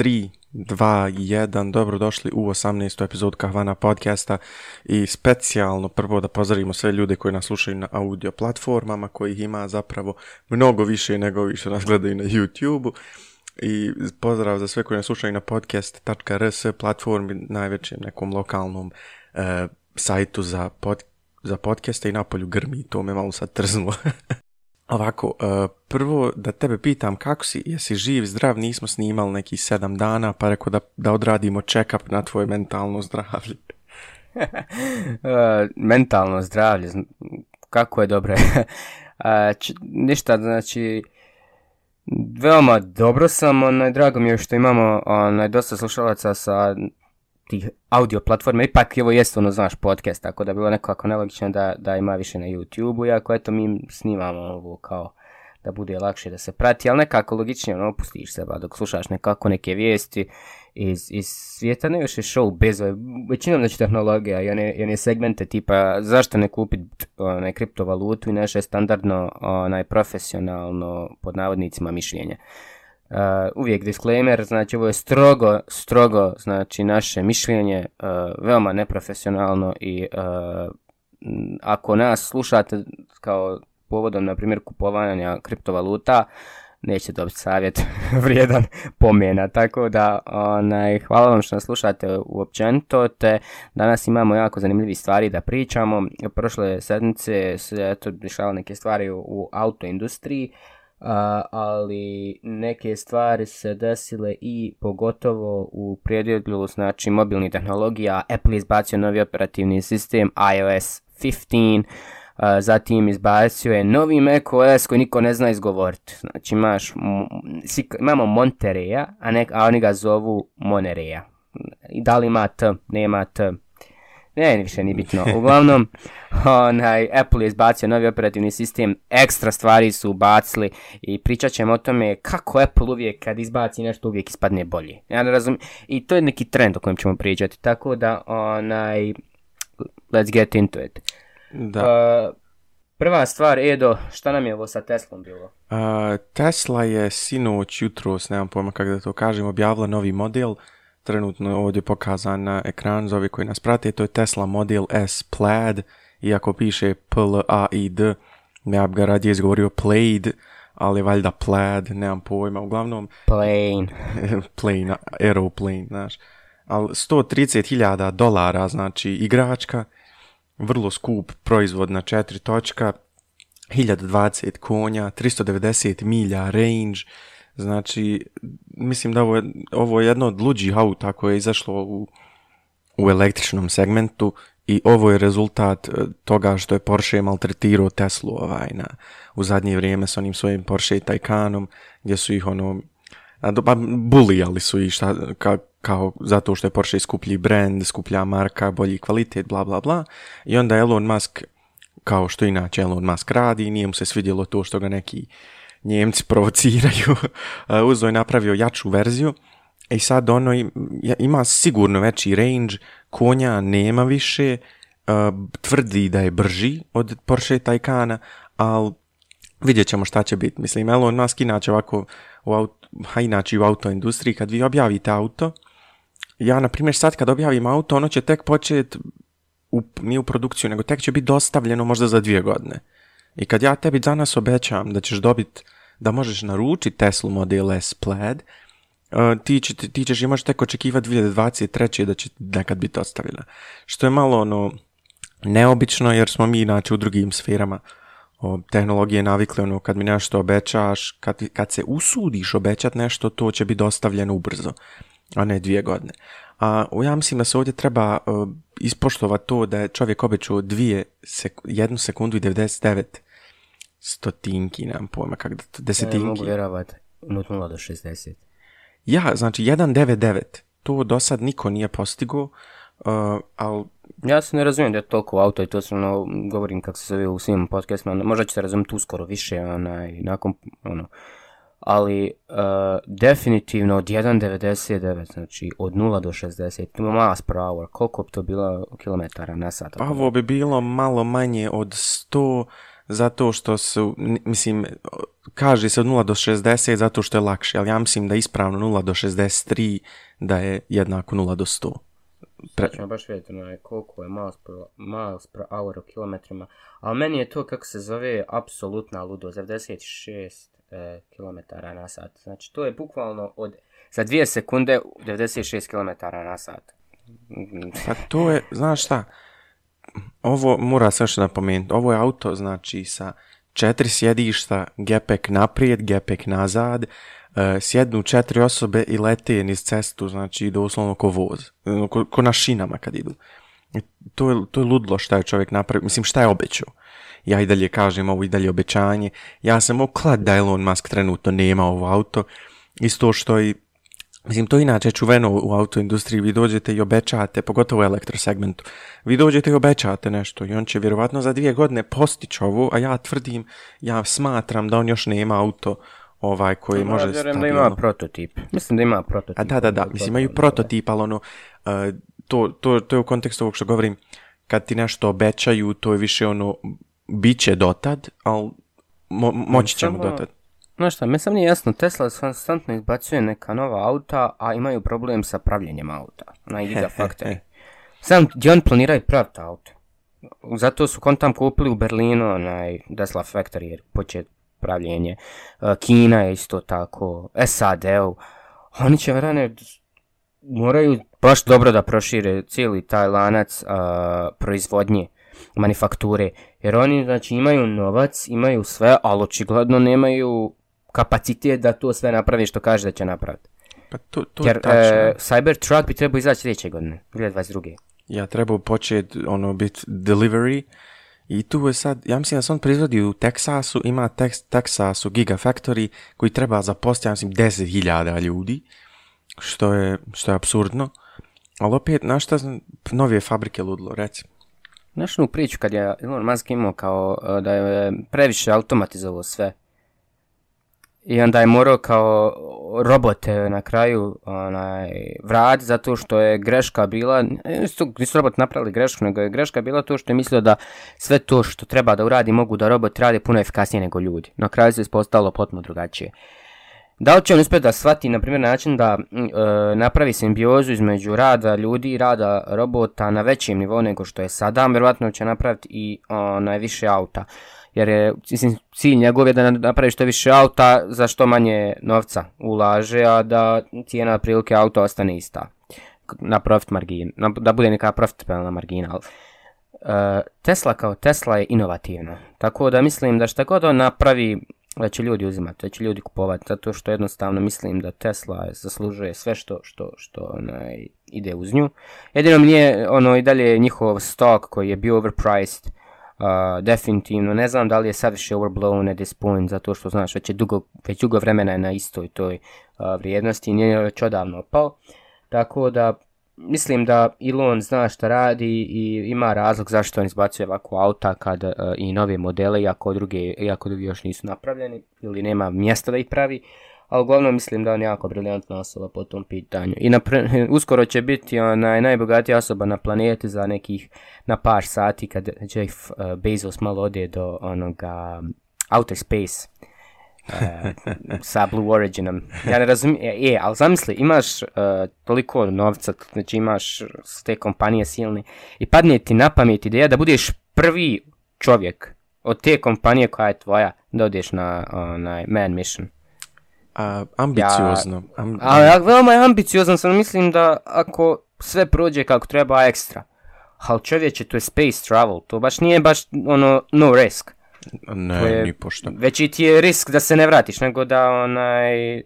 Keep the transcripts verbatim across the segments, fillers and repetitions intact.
tri, dva, jedan, dobrodošli u osamnaestu epizodu Kahvana podcasta i specijalno prvo da pozdravimo sve ljude koji nas slušaju na audio platformama, kojih ima zapravo mnogo više nego ovi što nas gledaju na YouTube-u. I pozdrav za sve koji nas slušaju na podcast dot r s platformi, najvećem nekom lokalnom e, sajtu za, pod, za podcaste i napolju grmi, to me malo sad trznulo. Ovako, uh, prvo da tebe pitam kako si, jesi živ, zdrav, nismo snimali neki sedam dana, pa rekao da, da odradimo check-up na tvoje mentalno zdravlje. uh, mentalno zdravlje, kako je dobro. uh, č- ništa, znači, veoma dobro sam, onaj, drago mi je što imamo onaj, dosta slušalaca sa tih audio platforme, ipak ovo jest ono, znaš, podcast, tako da bilo nekako nelogično da, da ima više na YouTube-u, iako eto mi snimamo ovo kao da bude lakše da se prati, ali nekako logičnije ono, opustiš se, ba, dok slušaš nekako neke vijesti iz, iz svijeta, ne još je show bez, većinom znači tehnologija i one, i one segmente tipa zašto ne kupiti onaj kriptovalutu i naše standardno onaj profesionalno pod navodnicima mišljenje. Uh, uvijek disclaimer, znači ovo je strogo, strogo, znači naše mišljenje, uh, veoma neprofesionalno i uh, ako nas slušate kao povodom, na primjer, kupovanja kriptovaluta, nećete dobiti savjet vrijedan pomena, tako da onaj, hvala vam što nas slušate uopćenito, te danas imamo jako zanimljivih stvari da pričamo. Prošle sedmice se eto dešavale neke stvari u, u autoindustriji, Uh, ali neke stvari se desile i pogotovo u predjelu, znači mobilnih tehnologija. Apple izbacio novi operativni sistem i O S petnaest, uh, zatim izbacio je novi macOS koji niko ne zna izgovoriti. Znači imaš, imamo Monterey, a, nek, a oni ga zovu Monereja. I da li ima T, nema T. Ne, više nije bitno. Uglavnom, onaj, Apple je izbacio novi operativni sistem, ekstra stvari su ubacili i pričat ćemo o tome kako Apple uvijek kad izbaci nešto uvijek ispadne bolje. Ja ne razumijem. I to je neki trend o kojem ćemo pričati. Tako da, onaj, let's get into it. Da. Uh, prva stvar, Edo, šta nam je ovo sa Teslom bilo? Uh, Tesla je sinoć, jutros, nemam pojma kako da to kažem, objavila novi model. Trenutno ovdje pokazan na ekran za ove koji nas prate, to je Tesla Model S Plaid, iako piše P L A I D, ja bi ga radije izgovorio Plaid, ali valjda Plaid, nemam pojma, uglavnom... Plane. Plane, aeroplane, znaš. Ali sto trideset hiljada dolara, znači igračka, vrlo skup proizvod na četiri točka, hiljadu dvadeset konja, tristo devedeset milja range. Znači, mislim da ovo je, ovo je jedno od luđih auta koje je izašlo u, u električnom segmentu i ovo je rezultat toga što je Porsche maltretirao Teslu ovaj, na, u zadnje vrijeme s onim svojim Porsche Taycanom, gdje su ih ono, pa bulijali su ih šta, ka, kao zato što je Porsche skuplji brand, skuplja marka, bolji kvalitet, bla bla bla. I onda Elon Musk, kao što inače Elon Musk radi, nije mu se svidjelo to što ga neki Njemci provociraju, uzo je napravio jaču verziju i sad ono ima sigurno veći range, konja nema više, tvrdi da je brži od Porsche Taycana, ali vidjet ćemo šta će biti. Mislim, Elon Musk inače ovako, u auto, ha, inače u autoindustriji, kad vi objavite auto, ja na primjer sad kad objavim auto, ono će tek početi, u, nije u produkciju, nego tek će biti dostavljeno možda za dvije godine. I kad ja tebi danas obećam da ćeš dobiti, da možeš naručiti Tesla Model S Plaid, uh, ti, će, ti ćeš i možeš tek očekivati dvije tisuće dvadeset treće da će nekad biti ostavljena. Što je malo ono neobično jer smo mi inače u drugim sferama o, tehnologije navikli, ono kad mi nešto obećaš, kad, kad se usudiš obećati nešto, to će biti dostavljeno ubrzo, a ne dvije godine. A ja mislim da se ovdje treba uh, ispoštovati to da je čovjek obećao dvije, sek- jednu sekundu i devedeset devet stotinki, nemam pojma kako da to, desetinki. Ja ne mogu vjerovati, od nula do šezdeset. Ja, znači jedan zarez devedeset devet, to do sad niko nije postigao, uh, ali... Ja se ne razumijem da je toliko auto i to se ono, govorim kako se zove u svim podcastima, možda ću se razumjeti uskoro više, onaj, nakon, ono... Ali uh, definitivno od jedan zarez devedeset devet, znači od nula do šezdeset, miles per hour, koliko bi to bilo kilometara na sat? Pa ovo bi bilo malo manje od sto, zato što su, mislim, kaže se od nula do šezdeset zato što je lakše, ali ja mislim da je ispravno nula do šezdeset tri da je jednako nula do sto. Pre... Sad ćemo baš vidjeti no, koliko je miles per, miles per hour u kilometrima, ali meni je to kako se zove apsolutna ludost, devedeset šest eh, kilometara na sat. Znači to je bukvalno od, za dvije sekunde devedeset šest kilometara na sat. Pa to je, znaš šta, ovo mora se još napomenuti, ovo je auto znači sa četiri sjedišta, gepek naprijed, gepek nazad, uh, sjednu četiri osobe i lete niz cestu, znači doslovno ko voz, ko, ko na šinama kad idu. To je, to je ludlo šta je čovjek napravio, mislim šta je obećao. Ja i dalje kažem ovo i dalje obećanje, ja sam oklad da Elon Musk trenutno nema ovo auto, isto što i mislim, to inače čuveno u autoindustriji, vi dođete i obećate, pogotovo u elektrosegmentu, vi dođete i obećate nešto i on će vjerovatno za dvije godine postići ovo, a ja tvrdim, ja smatram da on još nema auto ovaj koji no, može ja stabilno. Da ima prototip, mislim da ima prototip. A da, da, da, mislim imaju prototip, ali ono, uh, to, to, to je u kontekstu ovog što govorim, kad ti nešto obećaju, to je više ono, bit će dotad, ali mo- moći ćemo Samo... dotad. Znaš šta, meni sam nije jasno, Tesla konstantno izbacuje neka nova auta, a imaju problem sa pravljenjem auta, na Gigafactory. Sam, gdje oni planiraju praviti auto? Zato su kon tam kupili u Berlinu onaj Tesla Factory jer počet pravljenje. Kina je isto tako, S A D-u. Oni će vrane, moraju baš dobro da prošire cijeli taj lanac a, proizvodnje, manufakture. Jer oni znači imaju novac, imaju sve, ali očigledno nemaju kapacitet da to sve napravi što kaže da će napraviti. Pa to, to jer je tačno. E, Cybertruck bi trebao izaći sljedeće godine, dvije tisuće dvadeset druge. Ja trebao početi ono biti delivery i tu je sad, ja mislim da se on proizvodi u Teksasu, ima tek, Teksasu Gigafactory koji treba zaposliti, ja mislim, deset hiljada ljudi, što je, što je apsurdno, ali opet, znaš šta, novije fabrike ludlo, reci. Znaš onu priču kad je Elon Musk imao kao da je previše automatizovao sve i onda je morao kao robote na kraju onaj, vratiti zato što je greška bila, nisu, nisu robot napravili grešku, nego je greška bila to što je mislio da sve to što treba da uradi mogu da robot radi puno efikasnije nego ljudi. Na kraju se ispostavilo potpuno drugačije. Da li će on uspjeti da shvati na primjer način da e, napravi simbiozu između rada ljudi i rada robota na većem nivou nego što je sada, vjerojatno će napraviti i najviše auta. Jer je mislim, cilj njegov je da napravi što više auta za što manje novca ulaže, a da cijena prilike auta ostane ista. Na profit margin, na, da bude neka profitabilna margina. E, Tesla kao Tesla je inovativna. Tako da mislim da šta god on napravi da će ljudi uzimati, da će ljudi kupovati, zato što jednostavno mislim da Tesla zaslužuje sve što, što, što onaj, ide uz nju. Jedino mi nije ono i dalje njihov stock koji je bio overpriced, uh, definitivno, ne znam da li je sad više overblown at this point, zato što znaš već je dugo, već dugo vremena je na istoj toj uh, vrijednosti i nije već odavno opao, tako da mislim da Elon zna šta radi i ima razlog zašto on izbacuje ovako auta kad, uh, i nove modele, iako druge, iako drugi još nisu napravljeni ili nema mjesta da ih pravi, ali uglavnom mislim da on je jako briljantna osoba po tom pitanju. I napre, uskoro će biti onaj najbogatija osoba na planeti za nekih na par sati kad Jeff uh, Bezos malo ode do onoga outer space. Uh, sa Blue Originom. Ja ne razumijem, je, ali zamisli, imaš uh, toliko novca, znači imaš te kompanije silne i padne ti na pamet ideja da budeš prvi čovjek od te kompanije koja je tvoja da odeš na onaj man mission. A, ambiciozno. Ja, Am, a, ja, veoma je ambiciozno, sam mislim da ako sve prođe kako treba ekstra, ali čovječe, to je space travel, to baš nije baš ono no risk. Ne, je, ni pošto. Veći ti je risk da se ne vratiš, nego da onaj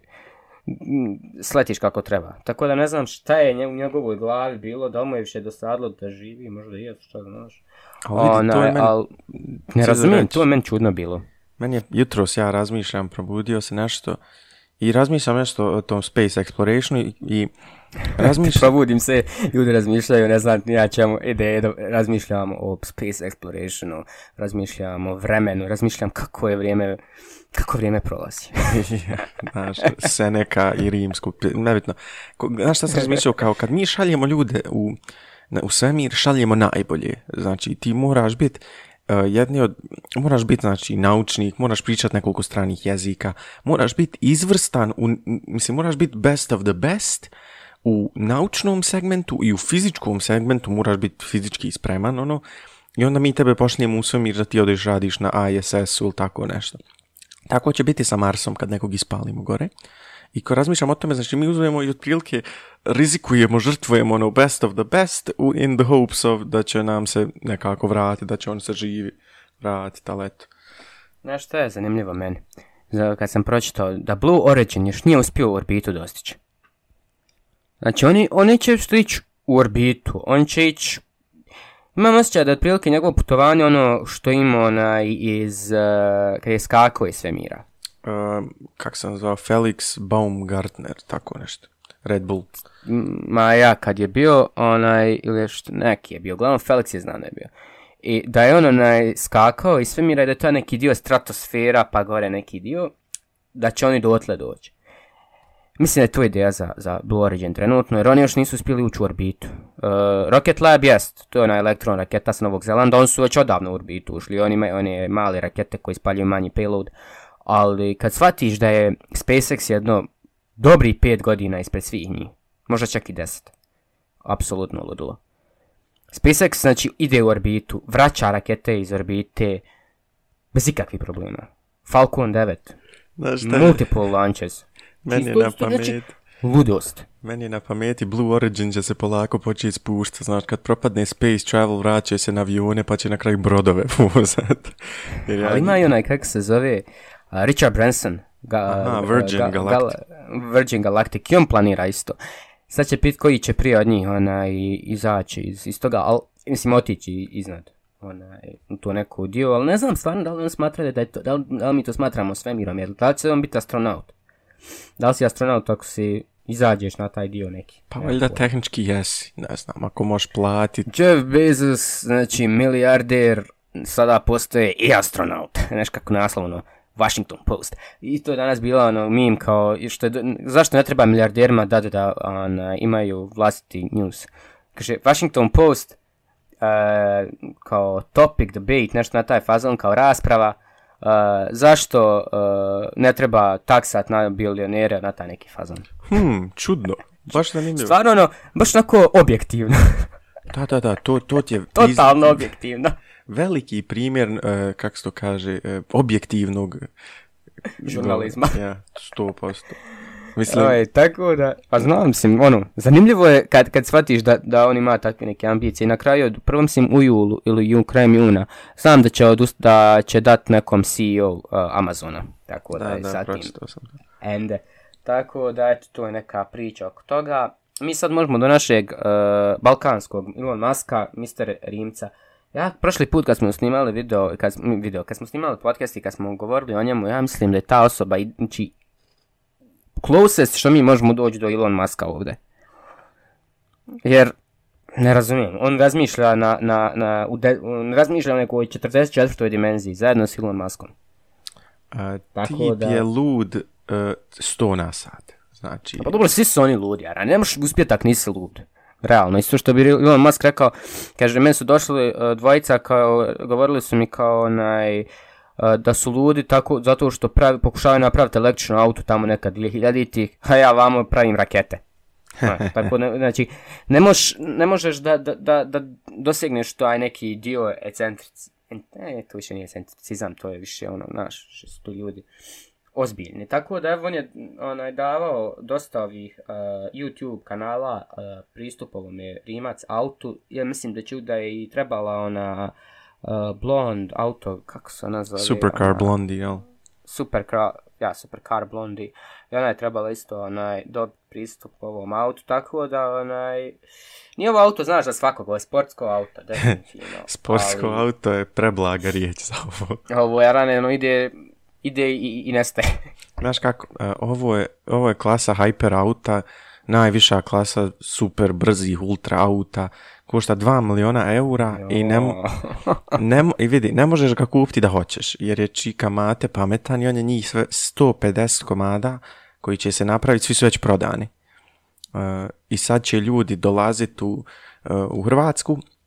sletiš kako treba. Tako da ne znam šta je u njegovoj glavi bilo, da mu je više dosadilo da živi, možda i je, šta da znaš. Ali to je meni... Al, ne razumijem, to je meni čudno bilo. Meni je jutros ja razmišljam, probudio se nešto i razmišljam nešto o tom space explorationu i, i razmišljam... Probudim se, ljudi razmišljaju, ne znam, ja ćemo ide, razmišljam o space explorationu, razmišljam o vremenu, razmišljam kako je vrijeme, kako vrijeme prolazi. Znaš, Seneca i rimsku, nebitno. Znaš šta sam razmišljao, kao kad mi šaljemo ljude u, u svemir, šaljemo najbolje. Znači, ti moraš biti uh, jedni od, moraš biti znači naučnik, moraš pričati nekoliko stranih jezika, moraš biti izvrstan, u, mislim moraš biti best of the best u naučnom segmentu i u fizičkom segmentu, moraš biti fizički spreman, ono, i onda mi tebe počnemo u svemir da ti odeš radiš na I S S-u ili tako nešto. Tako će biti sa Marsom kad nekog ispalimo gore. I ko razmišljam o tome, znači mi uzmemo i otprilike rizikujemo, žrtvujemo ono best of the best in the hopes of da će nam se nekako vratiti, da će on se živi vratiti, ali eto. Znaš što je zanimljivo meni? Kad sam pročitao da Blue Origin još nije uspio u orbitu dostići. Znači oni, oni će što ići u orbitu, oni će ići. Imam osjećaj da otprilike njegovo putovanje ono što ima onaj iz, uh, kad je skakao iz svemira. Uh, kak sam zvao, Felix Baumgartner, tako nešto. Red Bull. Ma ja, kad je bio onaj, ili što, neki je bio, uglavnom Felix je znao da je bio. I da je on onaj skakao iz svemira i da je to neki dio stratosfera, pa gore neki dio, da će oni dotle doći. Mislim da je to ideja za, za Blue Origin trenutno, jer oni još nisu uspjeli ući u orbitu. Uh, Rocket Lab jest, to je ona elektron raketa sa Novog Zelanda, oni su već odavno u orbitu ušli, oni imaju one male rakete koji spaljuju manji payload, ali kad shvatiš da je SpaceX jedno dobri pet godina ispred svih njih, možda čak i deset, apsolutno ludilo. SpaceX znači ide u orbitu, vraća rakete iz orbite bez ikakvih problema. Falcon devet, multiple launches. Meni je na pameti. Ludost. Meni je na pameti Blue Origin će se polako početi spuštati. Znaš, kad propadne space travel, vraćaju se na avione, pa će na kraju brodove vozati. Ja... Ali ima i onaj, kako se zove, uh, Richard Branson. Ga, Aha, Virgin ga, Galactic. Gal, Virgin Galactic. I on planira isto. Sad će pit koji će prije od njih onaj, izaći iz, iz toga, ali mislim otići iznad. Onaj, to neku dio, ali ne znam stvarno da li on smatra da je to, da li, da li mi to smatramo svemirom, jer da li će on biti astronaut? Da li si astronaut ako si izađeš na taj dio neki? Pa valjda tehnički jesi, ne znam, ako možeš platiti. Jeff Bezos, znači milijarder, sada postoje i astronaut, znaš kako naslovno, Washington Post. I to je danas bila ono meme kao, što je, zašto ne treba milijarderima da, da, da on, imaju vlastiti news. Kaže, Washington Post uh, kao topic, debate, nešto na taj fazon, kao rasprava, Uh, zašto uh, ne treba taksat na bilionere na taj neki fazon. Hmm, čudno. Baš zanimljivo. Stvarno ono, baš onako objektivno. Da, da, da, to, to ti je... Totalno iz... objektivno. Veliki primjer, uh, kako se to kaže, uh, objektivnog... žurnalizma. Ja, sto posto. Mislim... Oj, tako da, pa znam, mislim, ono, zanimljivo je kad, kad shvatiš da, da on ima takve neke ambicije. I na kraju, prvo mislim u julu ili ju, krajem juna, znam da će, odust, da će dat nekom C E O uh, Amazona. Tako da, da je da, sad pročitao sam. Ende. Tako da, eto, to je neka priča oko toga. Mi sad možemo do našeg uh, balkanskog Elon Muska, mister Rimca. Ja, prošli put kad smo snimali video, kad, video, kad smo snimali podcast i kad smo govorili o njemu, ja mislim da je ta osoba, znači, closest što mi možemo doći do Elon Muska ovdje. Jer, ne razumijem, on razmišlja na, na, na, de, on razmišlja o nekoj četrdeset četvrtoj dimenziji, zajedno s Elon Muskom. A, tip da... je lud uh, sto na sat. Znači... Pa dobro, svi su oni ludi, jer ne možeš uspjeti tak nisi lud. Realno, isto što bi Elon Musk rekao, kaže, meni su došli uh, dvojica, kao, govorili su mi kao onaj... da su ludi tako zato što pravi, pokušavaju napraviti električno auto tamo nekad dvije hiljaditih, a ja vamo pravim rakete. Ha, tako ne, znači, ne, mož, ne možeš da, da, da, da dosegneš taj neki dio ecentric. Ne, to više nije ecentricizam, to je više ono, naš, što su tu ljudi ozbiljni. Tako da on je onaj, davao dosta ovih uh, YouTube kanala uh, pristup ovome Rimac autu. Ja mislim da će da je i trebala ona... Uh, blond auto, kako se nazva? Supercar ona, Blondie, jel? Supercar, ja, Supercar Blondie. I ona je trebala isto onaj, dobiti pristup ovom autu, tako da onaj... Nije ovo auto, znaš, za svakog, ovo je sportsko auto, definitivno. Sportsko ali... auto je preblaga riječ za ovo. Ovo je rane, ono, ide, ide i, i nestaje. Znaš kako, uh, ovo, je, ovo je klasa hyper auta, najviša klasa super brzih ultra auta, košta dva miliona eura i, ne, ne, i vidi, ne možeš ga kupiti da hoćeš, jer je čika mate pametan i on je njih sve sto pedeset komada koji će se napraviti, svi su već prodani. Uh, I sad će ljudi dolaziti u, uh, u Hrvatsku,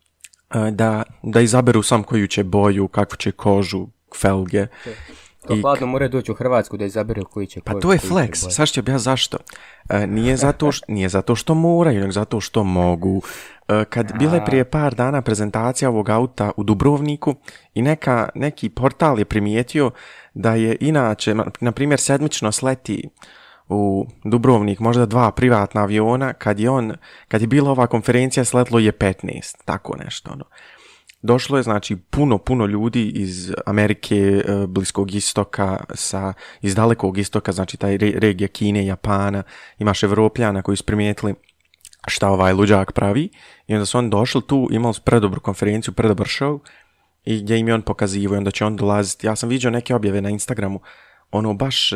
da, da izaberu sam koju će boju, kakvu će kožu, felge. Kao hladno mora doći u Hrvatsku da izaberu koji će kožu. Pa to je flex, sad ću ja zašto. E, nije, zato što, nije zato što moraju, nego zato što mogu. E, kad bila je prije par dana prezentacija ovog auta u Dubrovniku i neka, neki portal je primijetio da je inače, na primjer, sedmično sleti u Dubrovnik možda dva privatna aviona, kad je on, kad je bila ova konferencija sletlo je petnaest, tako nešto. Ono. Došlo je znači puno, puno ljudi iz Amerike, Bliskog istoka, sa, iz dalekog istoka, znači taj regija Kine, Japana, imaš Evropljana koji su primijetili šta ovaj luđak pravi i onda su oni došli tu, imali su predobru konferenciju, predobar show i gdje im je on pokazivao i onda će on dolaziti. Ja sam vidio neke objave na Instagramu, ono baš...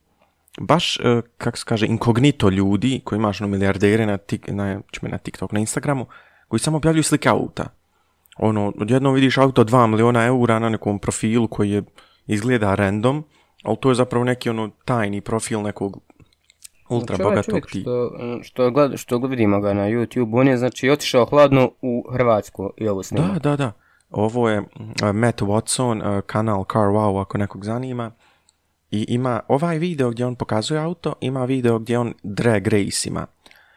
baš, kako se kaže, inkognito ljudi koji imaš ono milijardere na, tik, na, na TikTok, na Instagramu, koji samo objavljuju slike auta. Ono, odjednom vidiš auto dva miliona eura na nekom profilu koji je izgleda random, ali to je zapravo neki ono tajni profil nekog ultra čovjek, bogatog čovjek, ti. Što, što, gled, što vidimo ga na YouTube, on je znači otišao hladno u Hrvatsku i ovo snima. Da, da, da. Ovo je uh, Matt Watson, uh, kanal Car Wow ako nekog zanima. I ima ovaj video gdje on pokazuje auto, ima video gdje on drag race ima.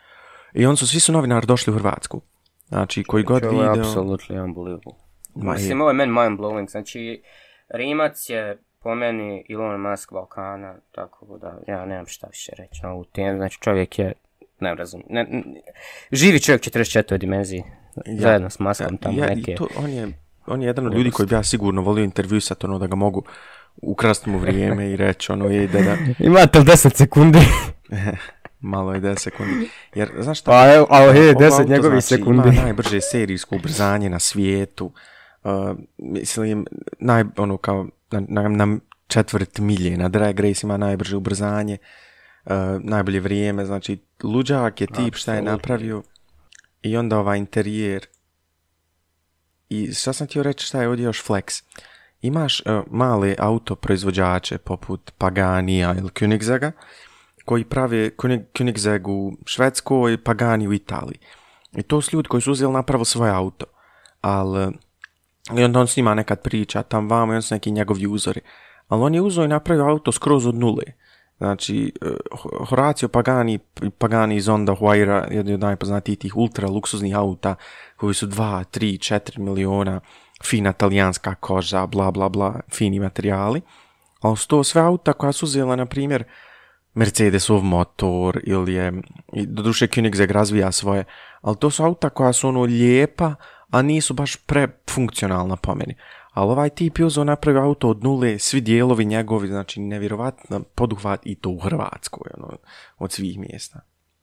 I on su, svi su novinari došli u Hrvatsku. Znači, koji god video... Ovo je absolutely unbelievable. Mislim, ovo je meni mind blowing. Znači, Rimac je po meni Elon Musk Balkana, tako da ja nemam šta više reći na ovu temu. Znači, čovjek je, ne razumijem, ne, ne, živi čovjek četrdeset četiri dimenziji, ja, zajedno s Muskom tamo ja, neke... To, on, je, on je jedan od ljudi koji bi ja sigurno volio intervjuisati, ono da ga mogu ukrasti mu vrijeme i reći, ono, je da... Imate li deset sekundi? Malo je deset sekundi. Jer, znaš šta? A evo, a je deset njegovih znači, sekundi. Ima najbrže serijsko ubrzanje na svijetu. Uh, mislim, naj, ono, kao, na, na, na četvrt milje na drag race ima najbrže ubrzanje, uh, najbolje vrijeme, znači, luđak je tip šta je napravio i onda ovaj interijer. I šta sam htio reći šta je ovdje još flex? Imaš uh, male autoproizvođače poput Paganija ili Koenigsegga, koji prave Koenigsegg u Švedskoj, Pagani u Italiji. I to su ljudi koji su uzeli napravo svoje auto. Ali, i onda on s njima nekad priča, tam vamo i on su neki njegovi uzori. Ali on je uzeo i napravio auto skroz od nule. Znači, uh, Horacio Pagani, Pagani iz Onda Huayra, jedan od najpoznatijih tih ultra luksuznih auta, koji su dva, tri, četiri miliona, fina talijanska koža, bla, bla, bla, fini materijali. Ali su to sve auta koja su uzela, na primjer, Mercedesov motor ili je, doduše Koenigsegg razvija svoje, ali to su auta koja su ono lijepa, a nisu baš prefunkcionalna po meni. Ali ovaj tip je uzeo napravio auto od nule, svi dijelovi njegovi, znači nevjerovatno poduhvat i to u Hrvatskoj, ono, od svih mjesta.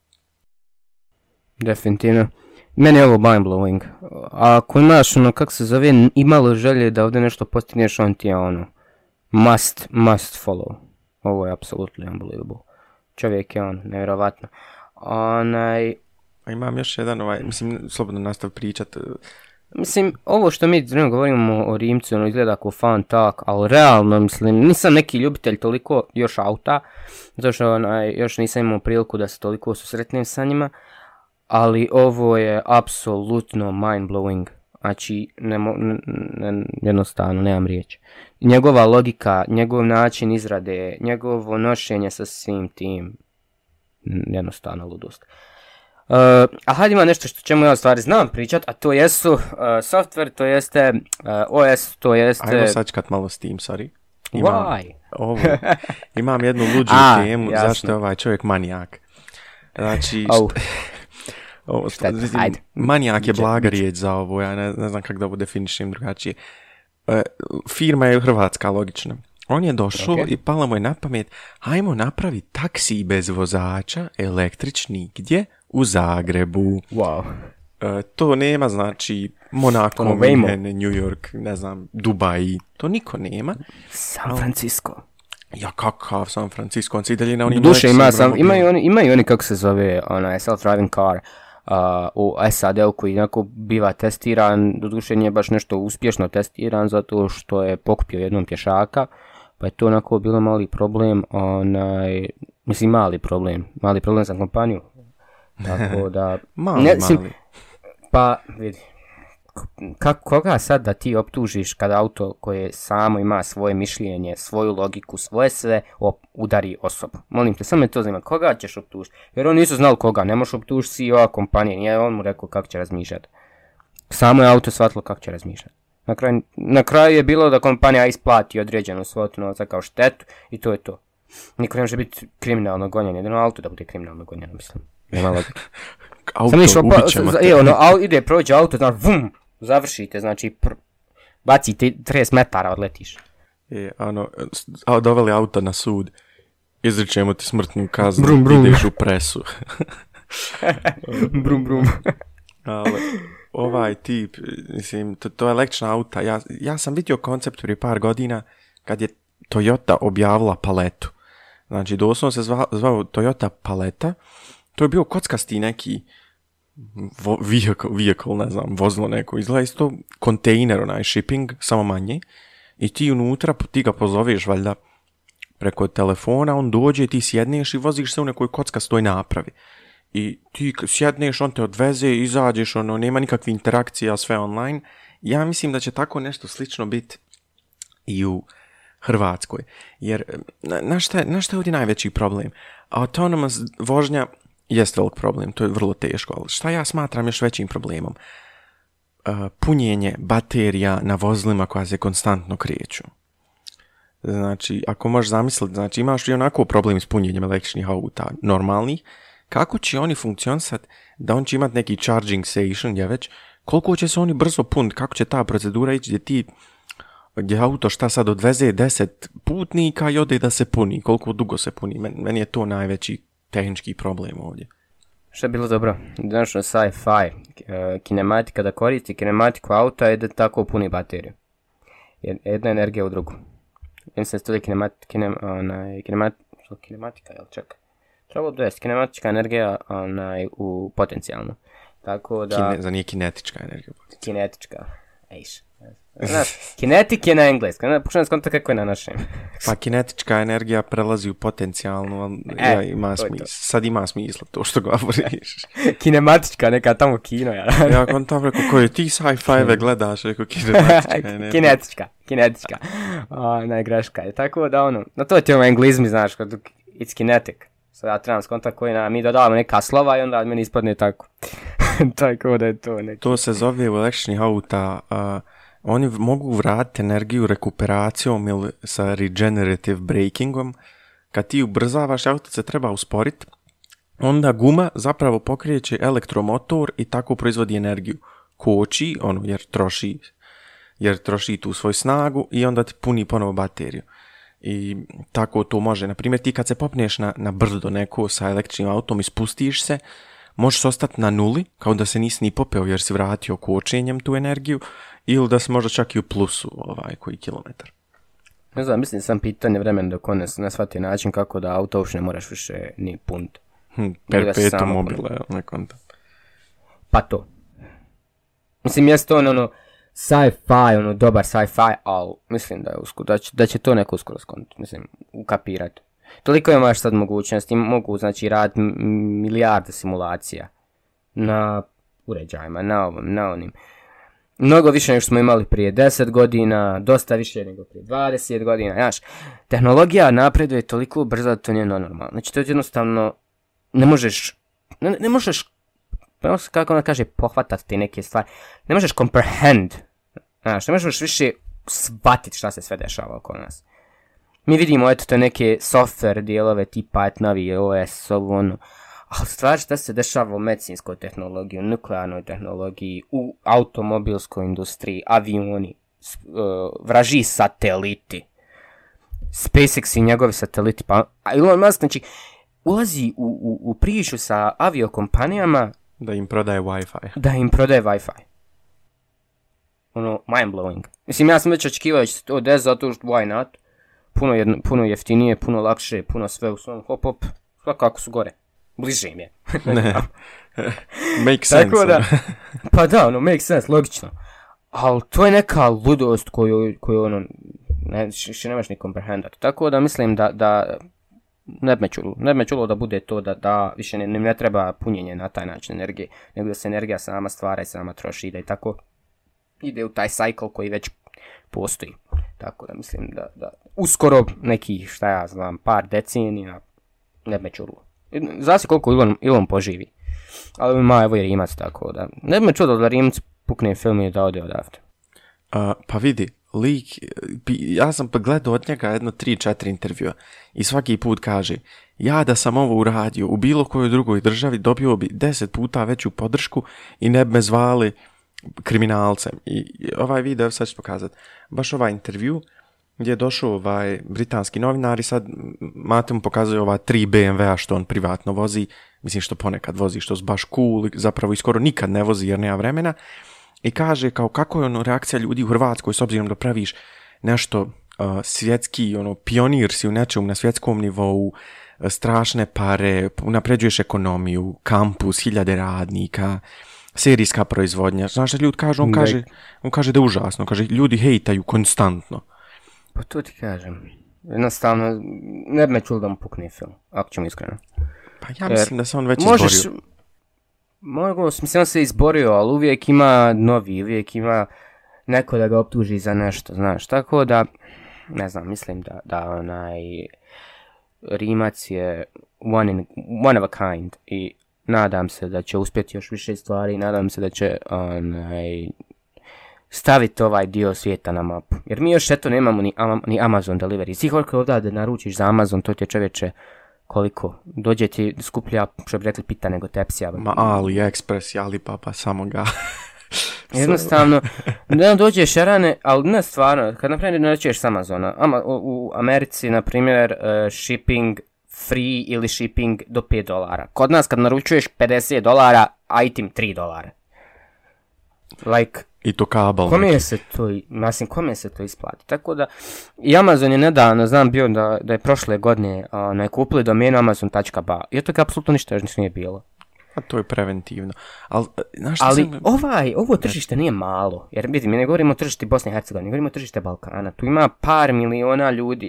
Definitivno. Meni je ovo mind blowing. A ako imaš ono, kako se zove, imalo želje da ovdje nešto postigneš, on ti je ono, must, must follow. Ovo je apsolutno unbelievable. Čovjek je on, nevjerovatno. Onaj... A imam još jedan, ovaj, mislim, slobodno nastav pričat. Mislim, ovo što mi trenutno govorimo o Rimcu, ono izgleda kao fan tak, ali realno, mislim, nisam neki ljubitelj toliko još auta, zato što onaj, još nisam imao priliku da se toliko susretnem sa njima, ali ovo je apsolutno mind blowing. Znači, ne, ne, ne, jednostavno, nemam riječi. Njegova logika, njegov način izrade, njegovo nošenje sa svim tim, jednostavno ludost. Uh, a hajde ima nešto što čemu ja stvari znam pričat, a to jesu uh, software, to jeste uh, O S, to jeste... Ajmo sačkat malo s tim, sorry. Imam, Why? Ovo, imam jednu luđu a, temu, jasno. Zašto je ovaj čovjek manijak. Znači... Oh. Ovo, sto, ajde. Manijak je blaga riječ za ovo, ja ne, ne znam kako da ovo definišem drugačije. E, firma je hrvatska, logično. On je došao okay. i pala mu je na pamet, hajmo napravi taksi bez vozača, električni, gdje? U Zagrebu. Wow. E, to nema, znači, Monako, Milan, New York, ne znam, Dubaj, to niko nema. San Francisco. Ja, kakav San Francisco, on se i dalje na onim... Duše, ima sam, imaju oni, imaju oni kako se zove, onaj, self-driving car. Uh, u S A D-u koji inako biva testiran, doduše nije baš nešto uspješno testiran zato što je pokupio jednom pješaka, pa je to onako bilo mali problem, onaj, mislim mali problem, mali problem za kompaniju, tako da... mali, ne, mali. Pa, vidi, kako, koga sad da ti optužiš kada auto koje samo ima svoje mišljenje, svoju logiku, svoje sve, op, udari osobu? Molim te, samo me to zanima, koga ćeš optužiti? Jer oni nisu znali koga, ne možeš optužiti C E O kompanije, nije on mu rekao kako će razmišljati. Samo je auto shvatilo kako će razmišljati. Na kraju, na kraju je bilo da kompanija isplati određenu svotu novca kao štetu i to je to. Niko ne može biti kriminalno gonjen, jedino auto da bude kriminalno gonjen, mislim. Nema logike. Auto, opa, ubit ćemo te. E, ono, au, ide, prođe auto, znači, vum, završite, znači, pr, bacite trideset metara, odletiš. E, ono, a, doveli auto na sud, izričemo ti smrtnu kaznu, brum, brum. ideš u presu. brum, brum. Ali, ovaj tip, mislim, to, to je električna auta. Ja, ja sam vidio koncept prije par godina kad je Toyota objavila paletu. Znači, doslovno se zvao, zvao Toyota paleta. To je bio kockasti neki vo, vehicle, vehicle, ne znam, vozilo neko. Izgleda isto kontejner, onaj shipping, samo manje. I ti unutra, ti ga pozoveš, valjda, preko telefona, on dođe, ti sjedneš i voziš se u nekoj kockastoj napravi. I ti sjedneš, on te odveze, izađeš, ono, nema nikakve interakcije, sve online. Ja mislim da će tako nešto slično biti i u Hrvatskoj. Jer, na šta je, na šta je ovdje najveći problem? Autonomous vožnja jest velik problem, to je vrlo teško, ali šta ja smatram još većim problemom? Uh, punjenje baterija na vozilima koja se konstantno kreću. Znači, ako možeš zamisliti, znači imaš i onako problem s punjenjem električnih auta, normalnih, kako će oni funkcionisati da on će imati neki charging station, gdje već, koliko će se oni brzo puniti, kako će ta procedura ići gdje ti, gdje auto šta sad odveze deset putnika i ode da se puni, koliko dugo se puni, meni, meni je to najveći tehnički problem ovdje. Što je bilo dobro, današnjo sci-fi, kinematika da koristi kinematiku auta je da tako puni bateriju. Jedna energija u drugu. Mislim se studije kinemat, kinem, onaj, kinemat, kinematika, jel čekaj. Trebalo da je kinematička energija onaj, u potencijalno. Tako da... Kine, za nije kinetička energija. Kinetička, ejš. Znaš, kinetik je na engleskom, pokušam skonta kako je na našem. Pa kinetička energija prelazi u potencijalnu, ali e, ja, ima smisla. Sad ima smisla to što govoriš. Kinematička, neka tamo kino. Ja, ja kon tamo rekao, koje ti sci-fi-ve gledaš, rekao kinetička energija. Kinetička, kinetička. O, najgreška je. Tako da ono, no to je ti ono englizmi, znaš, kod it's kinetic. Sad ja trebam skonta koji na, mi dodavamo neka slova i onda meni ispadne tako. Tako da je to neki. To se zove u električnih auta... Uh, Oni mogu vratiti energiju rekuperacijom ili sa regenerative brakingom. Kad ti ubrzavaš, auto se treba usporiti, onda guma zapravo pokreće elektromotor i tako proizvodi energiju. Koči, ono, jer troši, jer troši tu svoju snagu i onda ti puni ponovo bateriju. I tako to može. Naprimjer, ti kad se popneš na, na brdo neko sa električnim autom i spustiš se, možeš ostati na nuli, kao da se nisi ni popeo jer si vratio kočenjem tu energiju, ili da si možda čak i u plusu ovaj koji kilometar. Ne znam, mislim sam pitanje vremena dok on ne shvati način kako da auto uopšte ne moraš više ni puniti. Hm, perpetuum mobile, nekom da. Pa to. Mislim, jest to ono sci-fi, ono dobar sci-fi, ali mislim da je uskoro, da će, da će to neko uskoro skonti, mislim, ukapirati. Toliko imaš sad mogućnosti, mogu znači raditi milijarde simulacija na uređajima, na ovom, na onim. Mnogo više nego što smo imali prije deset godina, dosta više nego prije dvadeset godina, znaš. Tehnologija napreduje toliko brzo da to nije normalno. Znači to je jednostavno, ne možeš, ne, ne možeš, kako ona kaže, pohvatati te neke stvari. Ne možeš comprehend, znaš, ne možeš više shvatiti šta se sve dešava oko nas. Mi vidimo, eto, to neke software dijelove tipa etnavi, O S, ovo ono. Ali stvari šta se dešava u medicinskoj tehnologiji, u nuklearnoj tehnologiji, u automobilskoj industriji, avioni, uh, vraži sateliti, SpaceX i njegovi sateliti, pa Elon Musk, znači, ulazi u, u, u priču sa aviokompanijama da im prodaje Wi-Fi. Da im prodaje Wi-Fi. Ono, mind blowing. Mislim, ja sam već očekivao da će se to desiti, zato što why not? Puno, jedno, puno jeftinije, puno lakše, puno sve u svom hop hop, svakako su gore. Bliže im je. Ne. Make sense. Tako da, pa da, ono, make sense, logično. Ali to je neka ludost koju, koju ono, ne, še nemaš ni komprehendati. Tako da mislim da, da ne bi me čulo, ne bi me čulo da bude to da, da više ne, ne treba punjenje na taj način energije, nego da se energija sama stvara i sama troši, da i tako ide u taj cycle koji već postoji. Tako da mislim da, da uskoro nekih, šta ja znam, par decenija ne bi me čulo. Zna se koliko Ilon, Ilon poživi. Ali ima evo i Rimac, tako da. Ne bi me čulo da Rimac pukne film i da ode odavde. Uh, pa vidi, lik, ja sam gledao od njega jedno tri četiri intervjua i svaki put kaže, ja da sam ovo uradio u bilo kojoj drugoj državi dobio bi deset puta veću podršku i ne bi me zvali kriminalcem. I ovaj video sad ću pokazati. Baš ovaj intervju gdje je došao ovaj britanski novinar i sad Mate mu pokazuje ova tri B M W-a što on privatno vozi, mislim što ponekad vozi, što je baš cool, zapravo i skoro nikad ne vozi jer nema vremena. I kaže kao kako je ono reakcija ljudi u Hrvatskoj s obzirom da praviš nešto uh, svjetski, ono pionir si u nečemu na svjetskom nivou, uh, strašne pare, unapređuješ ekonomiju, kampus, hiljade radnika, serijska proizvodnja. Znaš što ljudi kažu? On kaže, on kaže da je užasno, kaže ljudi hejtaju konstantno. Pa to ti kažem. Jednostavno, ne bi me čulo da mu pukne film, ako ćemo iskreno. Pa ja mislim jer da se on već možeš, izborio. Mogu, mislim on se izborio, ali uvijek ima novi, uvijek ima neko da ga optuži za nešto, znaš. Tako da, ne znam, mislim da, da onaj Rimac je one, in, one of a kind i nadam se da će uspjeti još više stvari, nadam se da će onaj staviti ovaj dio svijeta na mapu. Jer mi još eto nemamo ni, ni Amazon delivery. Svi koliko ovdje da naručiš za Amazon, to ti je čovječe koliko? Dođe ti skuplja, što bi rekli, pita nego tepsija. Ma AliExpress, Alibaba, samo ga. Jednostavno, da dođeš rane, ali ne stvarno, kad naprimjer naručuješ s Amazona, Ama, u, u Americi, na primjer, uh, shipping free ili shipping do pet dolara. Kod nas kad naručuješ pedeset dolara, item tri dolara. Like, i to kabel. Kome je se to, mislim, kome se to isplati. Tako da, i Amazon je nedavno, znam bio da, da je prošle godine uh, kupili domenu amazon tačka ba. I to je apsolutno ništa još nije bilo. A to je preventivno. Al, znaš Ali sam... ovaj, ovo tržište nije malo. Jer vidim, mi ne govorimo o tržišti Bosne i Hercegovine, ne govorimo o tržište Balkana. Tu ima par miliona ljudi.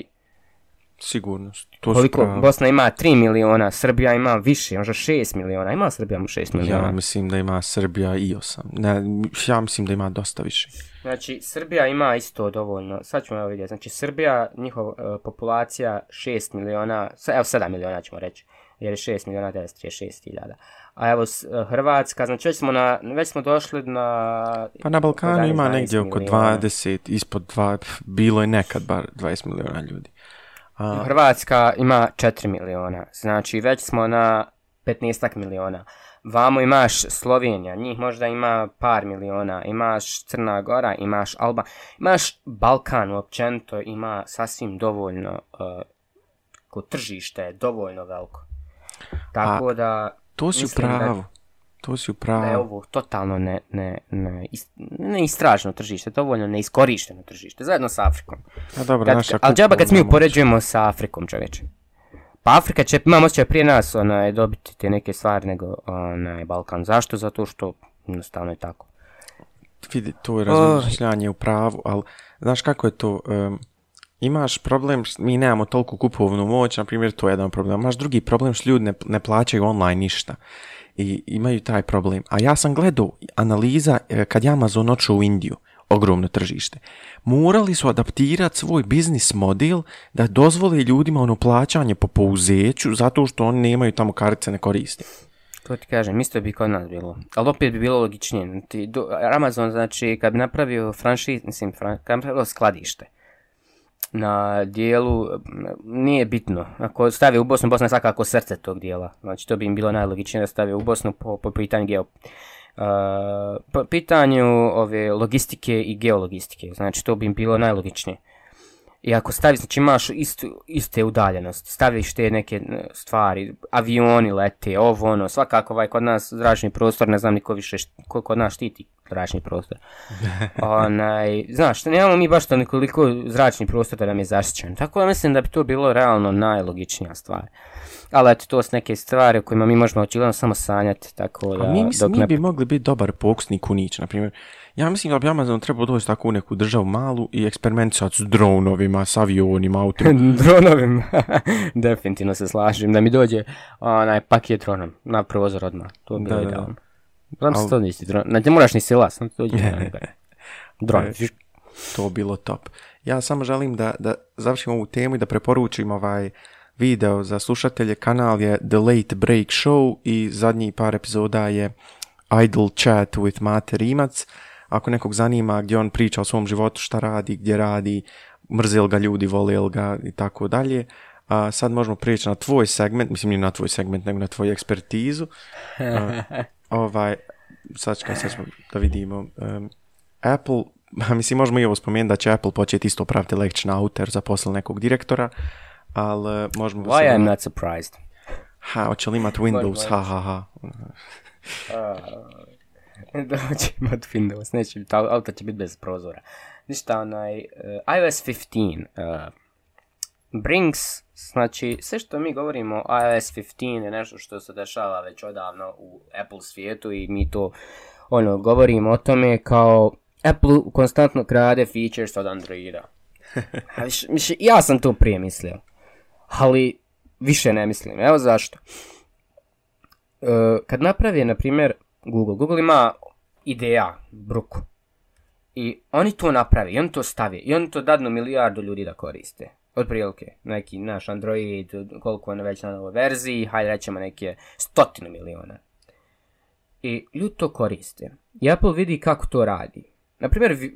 Sigurnost. To koliko Bosna ima tri miliona, Srbija ima više, možda šest miliona. Ima Srbija mu šest miliona? Ja mislim da ima Srbija i osam. Ne, ja mislim da ima dosta više. Znači, Srbija ima isto dovoljno. Sad ćemo evo vidjeti. Znači, Srbija, njihova uh, populacija šest miliona, evo sedam miliona ćemo reći. Jer je šest miliona devetsto trideset šest hiljada. A evo uh, Hrvatska, znači već smo, na, već smo došli na... Pa na Balkanu ima negdje oko dvadeset, ispod dva, bilo je nekad bar dvadeset miliona ljudi. A... Hrvatska ima četiri miliona, znači već smo na petnaest miliona. Vamo imaš Slovenija, njih možda ima par miliona, imaš Crna Gora, imaš Alba, imaš Balkan uopćenito, ima sasvim dovoljno, uh, ko tržište je dovoljno veliko. Tako A, da... To si u pravu. Da, to si u pravu. Da je ovo totalno ne, ne, ne, ne istraženo tržište, dovoljno neiskorišteno tržište, zajedno s Afrikom. A dobro, kad, naša ali džaba kad mi upoređujemo sa Afrikom, čovječe. Pa Afrika će, imam osjećaj prije nas onaj, dobiti te neke stvari nego onaj, Balkan. Zašto? Zato što jednostavno je tako. Vidi, to je razmišljanje oh. u pravu, ali znaš kako je to... Um, imaš problem, mi nemamo toliko kupovnu moć, na primjer, to je jedan problem. Imaš drugi problem što ljudi ne, ne plaćaju online ništa. I imaju taj problem. A ja sam gledao analiza kad je Amazon otišao u Indiju, ogromno tržište. Morali su adaptirati svoj biznis model da dozvole ljudima ono plaćanje po pouzeću zato što oni nemaju tamo kartice, ne koriste. To ti kažem, isto bi kod nas bilo. Ali opet bi bilo logičnije. Amazon, znači, kad bi napravio franšiz, mislim, fran, kad bi napravio skladište na dijelu, nije bitno. Ako stavi u Bosnu, Bosna je svakako srce tog dijela. Znači, to bi im bilo najlogičnije da stavi u Bosnu po, po pitanju geo. Uh, po pitanju ove logistike i geologistike. Znači, to bi im bilo najlogičnije. I ako staviš, znači imaš istu, iste udaljenosti, staviš te neke stvari, avioni lete, ovo ono, svakako ovaj kod nas zračni prostor, ne znam niko više št, ko kod nas štiti zračni prostor. Onaj, znaš, nemamo mi baš to nekoliko zračni prostor da nam je zaštićen, tako da mislim da bi to bilo realno najlogičnija stvar. Ali eto, to su neke stvari o kojima mi možemo očigledno samo sanjati, tako da... A mi, mislim, dok mi ne... bi mogli biti dobar pokusni kunić, na primjer. Ja mislim da bi Amazon trebao doći tako u neku državu malu i eksperimentisati s dronovima, s avionima, autima. Dronovima, definitivno se slažem, da mi dođe onaj paket dronom na prozor odmah, to bi bilo idealno. Znam se to nisi dron, ne moraš ni sila, sam to dođe. Drone. E, to bilo top. Ja samo želim da, da završimo ovu temu i da preporučim ovaj video za slušatelje. Kanal je The Late Break Show i zadnji par epizoda je Idle Chat with Mate Rimac. Ako nekog zanima gdje on priča o svom životu, šta radi, gdje radi, mrzeli ga ljudi, voleli ga i tako dalje. A sad možemo prijeći na tvoj segment, mislim nije na tvoj segment, nego na tvoju ekspertizu. A, ovaj, sad čekaj, sad ćemo da vidimo. Um, Apple, mislim možemo i ovo spomenuti da će Apple početi isto praviti Lection Outer za posao nekog direktora, ali možemo... Why sad... I'm not surprised? Ha, hoće li imati Windows, ha, ha, ha. Da će imati Windows, neće biti, auto će biti bez prozora. Ništa, onaj, uh, iOS petnaest uh, brings, znači, sve što mi govorimo o iOS petnaest je nešto što se dešava već odavno u Apple svijetu i mi to, ono, govorimo o tome kao Apple konstantno krade features od Androida. Mislim, ja sam to prije mislio, ali više ne mislim. Evo zašto. Uh, kad napravi, na primjer, Google, Google ima ideja, bruku. I oni to napravi, i oni to stavi, i oni to dadnu milijardu ljudi da koriste. Otprilike, neki naš Android, koliko je već na novoj verziji, hajde rećemo neke stotinu miliona. I ljudi to koriste. I Apple vidi kako to radi. Naprimjer, uh,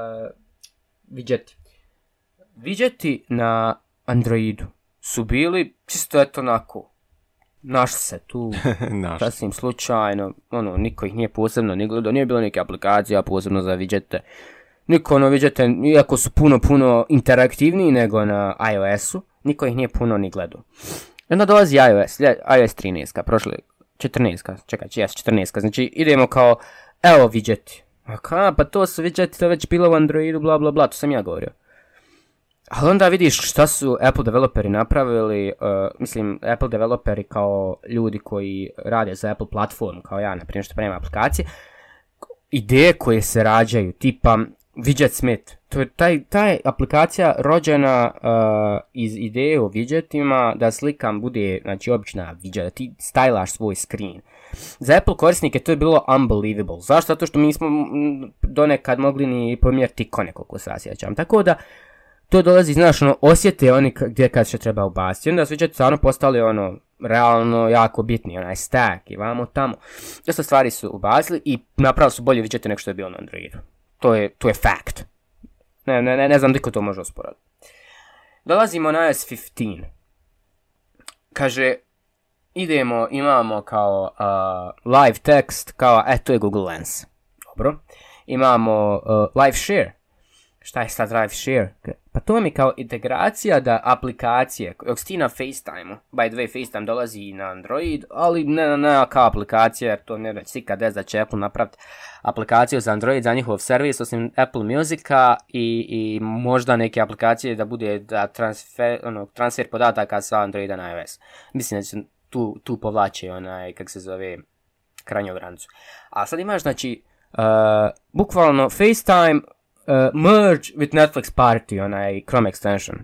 widgeti. Widgeti na Androidu su bili čisto eto onako. Našli se tu, sasvim slučajno, ono, niko ih nije posebno ni gledao, nije bilo neke aplikacija posebno za widgete. Niko ono widgete, iako su puno, puno interaktivniji nego na iOS-u, niko ih nije puno ni gledao. I onda dolazi iOS, iOS trinaest, prošle, četrnaest, čekaj, jes, četrnaest, znači idemo kao, evo widgeti. A pa to su widgeti, to je već bilo u Androidu, bla bla bla, to sam ja govorio. Ali onda vidiš šta su Apple developeri napravili, uh, mislim, Apple developeri kao ljudi koji rade za Apple platformu, kao ja, naprimjer, što pravim aplikacije, ideje koje se rađaju, tipa Widget Smith, to je taj, taj aplikacija rođena uh, iz ideje o widgetima, da slikam bude, znači, obična widget, da ti stylaš svoj screen. Za Apple korisnike to je bilo unbelievable. Zašto? Zato što mi nismo donekad mogli ni pomjeriti ikone, koliko se rasjećam. Tako da, to dolazi, znaš, ono, osjete oni gdje kad se treba ubaciti. Onda su widgeti stvarno postali, ono, realno jako bitni, onaj stack i vamo tamo. Dosta stvari su ubacili i napravili su bolje widgete nego što je bilo na Androidu. To je, to je fact. Ne, ne, ne, ne znam diko to može osporati. Dolazimo na iOS petnaest. Kaže, idemo, imamo kao uh, live text, kao, e, to je Google Lens. Dobro. Imamo uh, live share. Šta je sad live share? Pa to mi kao integracija da aplikacije, dok si ti na FaceTime-u, by the way FaceTime dolazi i na Android, ali ne, ne, ne kao aplikacija, jer to ne već sika des da će Apple napraviti aplikaciju za Android, za njihov servis, osim Apple Musica i, i možda neke aplikacije da bude da transfer, ono, transfer podataka sa Androida na iOS. Mislim da će tu, tu povlače onaj, kak se zove, krajnju granicu. A sad imaš, znači, uh, bukvalno FaceTime, Uh, merge with Netflix Party, onaj Chrome extension.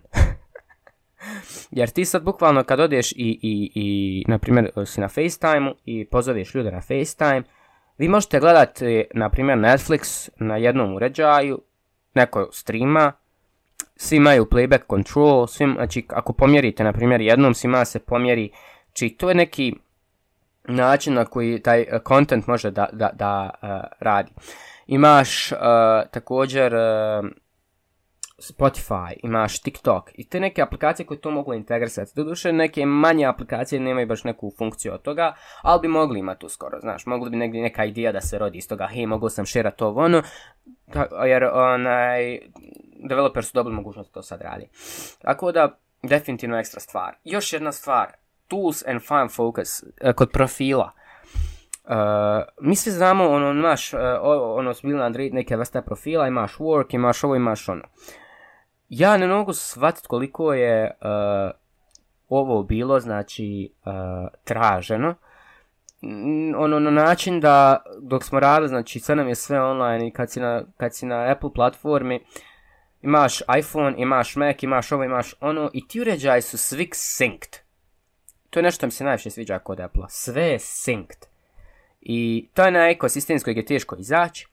Jer ti sad bukvalno kad odeš i, i, i na primjer, si na FaceTime-u i pozoveš ljude na FaceTime, vi možete gledati, na primjer, Netflix na jednom uređaju, neko streama, svi imaju playback control, svi, znači ako pomjerite, na primjer, jednom svima se pomjeri, či to je neki način na koji taj uh, content može da, da, da uh, radi. Imaš uh, također uh, Spotify, imaš TikTok i te neke aplikacije koje to mogu integrisati. Doduše neke manje aplikacije nemaju baš neku funkciju od toga, ali bi mogli imati uskoro, znaš, mogli bi negdje neka ideja da se rodi iz toga, hej, mogu sam šerat ovo ono, jer onaj, developer su dobili mogućnost da to sad radi. Tako da, definitivno ekstra stvar. Još jedna stvar, Tools and Fine Focus, uh, kod profila. Uh, mi svi znamo, ono, imaš, uh, ono, su bili na Android neke vrste profila, imaš work, imaš ovo, imaš ono. Ja ne mogu shvatiti koliko je uh, ovo bilo, znači, uh, traženo. Mm, ono, na način da, dok smo radili, znači, sve nam je sve online i kad si na, kad si na Apple platformi, imaš iPhone, imaš Mac, imaš ovo, imaš ono, i ti uređaji su svi synced. To je nešto mi se najviše sviđa kod Apple-a. Sve je synced. I to je na ekosistem s kojeg je teško izaći.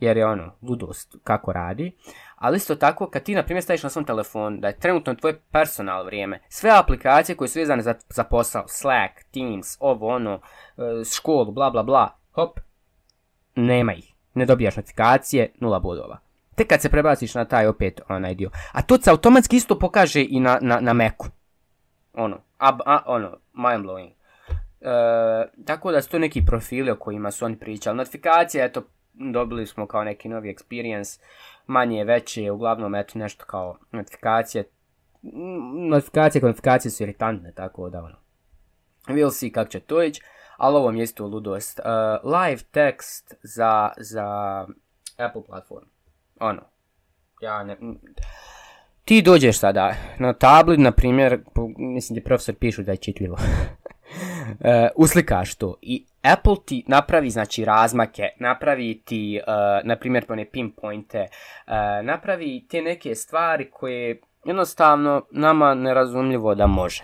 jer je ono, ludost kako radi. Ali isto tako, kad ti, na primjer, staviš na svom telefonu, da je trenutno tvoje personal vrijeme, sve aplikacije koje su vezane za, za posao, Slack, Teams, ovo, ono, školu, bla, bla, bla, hop, nema ih. Ne dobijaš notifikacije, nula bodova. Tek kad se prebaciš na taj opet onaj dio. A to se automatski isto pokaže i na, na, na Macu. Ono, a, a, ono, mind blowing. E, tako da su to neki profili o kojima su oni pričali. Notifikacije, eto, dobili smo kao neki novi experience, manje, veće, uglavnom eto nešto kao notifikacije. Notifikacije, notifikacije su iritantne, tako da ono. We'll see kako će to ići, ali ovo mi je isto ludost. Uh, live text za, za Apple platform. Ono, ja ne... Ti dođeš sada na tablet, na primjer, mislim da profesor pišu da je čitilo. Uh, uslikaš to i Apple ti napravi znači razmake, napravi ti uh, na primjer one pinpointe, uh, napravi te neke stvari koje jednostavno nama nerazumljivo da može.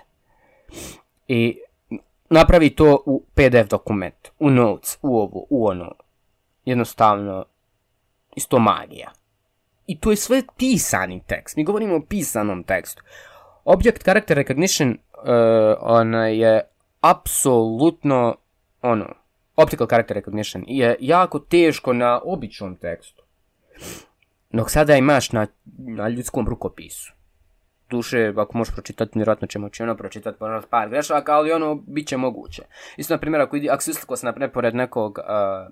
I napravi to u P D F dokument, u notes, u ovo, u ono. Jednostavno isto magija. I to je sve pisani tekst. Mi govorimo o pisanom tekstu. Object Character Recognition uh, ona je apsolutno ono, optical character recognition je jako teško na običnom tekstu. Dok sada imaš na, na ljudskom rukopisu. Duše, ako možeš pročitati, vjerojatno ćemo će ono pročitati par grešaka, ali ono, bit će moguće. Isto, na primjer, ako, idi, ako si usliko se naprijed pored nekog uh,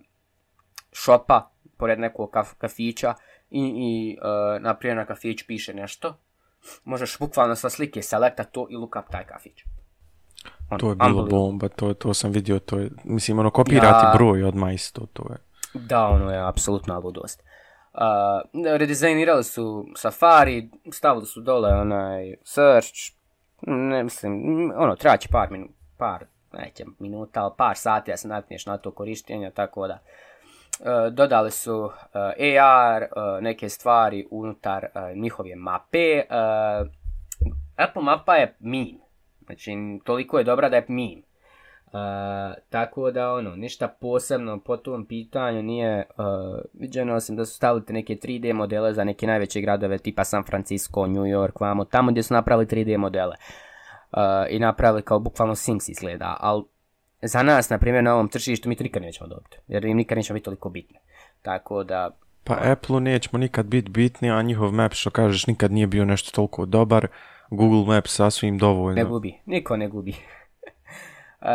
šopa, pored nekog kaf, kafića i, i uh, naprijed na kafić piše nešto, možeš bukvalno sa slike selekta to i look up taj kafić. On, to je bilo bomba, to, to sam vidio, to je, mislim, ono, kopirati ja, broj odmah isto, to je. Da, ono je apsolutna ludost. Uh, redizajnirali su Safari, stavili su dole onaj search, ne mislim, ono, traći par minuta, par, neće minuta, ali par sati da se natkneš na to korištenje, tako da. Uh, dodali su uh, A R, uh, neke stvari unutar uh, njihove mape. Uh, Apple mapa je meme. Znači, toliko je dobra da je meme. Uh, tako da, ono, ništa posebno po tom pitanju nije uh, viđeno, osim da su stavili neke tri D modele za neke najveće gradove tipa San Francisco, New York, vamo, tamo gdje su napravili tri D modele. Uh, I napravili kao bukvalno Sims izgleda, ali za nas, na primjer, na ovom tržištu mi to nikad nećemo dobiti, jer im nikad nećemo biti toliko bitne. Tako da... Pa Apple nećemo nikad biti bitni, a njihov map, što kažeš, nikad nije bio nešto toliko dobar. Google Maps sasvim dovoljno. Ne gubi, niko ne gubi. uh,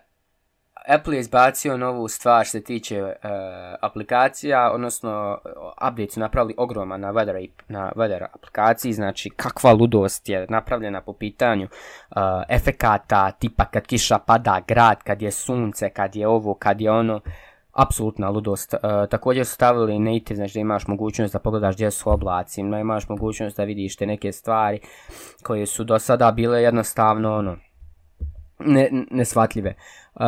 Apple je izbacio novu stvar što se tiče uh, aplikacija, odnosno update su napravili ogroman na weather, na weather aplikaciji, znači kakva ludost je napravljena po pitanju uh, efekata, tipa kad kiša pada, grad, kad je sunce, kad je ovo, kad je ono, apsolutna ludost. Uh, također su stavili native, znači da imaš mogućnost da pogledaš gdje su oblaci, da imaš mogućnost da vidiš te neke stvari koje su do sada bile jednostavno ono, ne, nesvatljive. Uh,